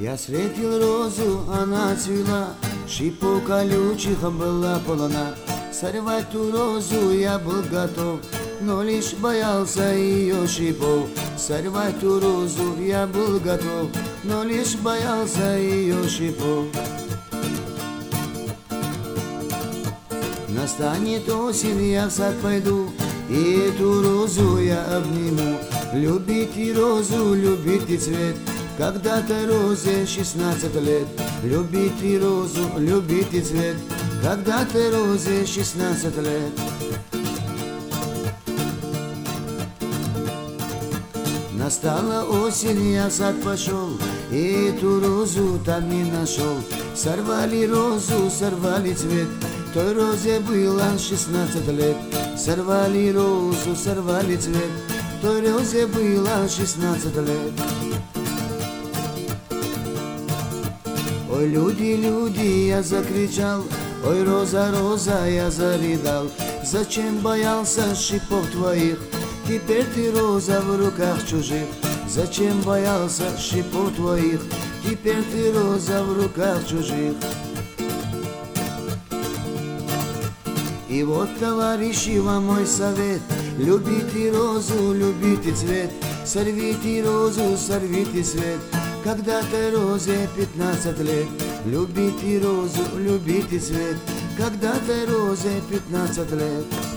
Я встретил розу, она цвела, шипов колючих была полна. Сорвать ту розу я был готов, но лишь боялся ее шипов. Сорвать ту розу я был готов, но лишь боялся ее шипов. Настанет осень, я в сад пойду, и эту розу я обниму. Любите розу, любите цвет, когда-то розе 16 лет. Любите розу, любите цвет, когда-то розе 16 лет. Настала осень, я в сад пошел, и эту розу там не нашел. Сорвали розу, сорвали цвет, той розе было 16 лет. Сорвали розу, сорвали цвет, той розе было 16 лет. Ой, люди, люди, я закричал, ой, роза, роза, я зарыдал. Зачем боялся шипов твоих? Теперь ты роза в руках чужих. Зачем боялся шипов твоих? Теперь ты роза в руках чужих. И вот, товарищи, вам мой совет: любите розу, любите цвет, сорвите розу, сорвите цвет, когда-то розе 15 лет. Любите розу, любите цвет, когда-то розе 15 лет.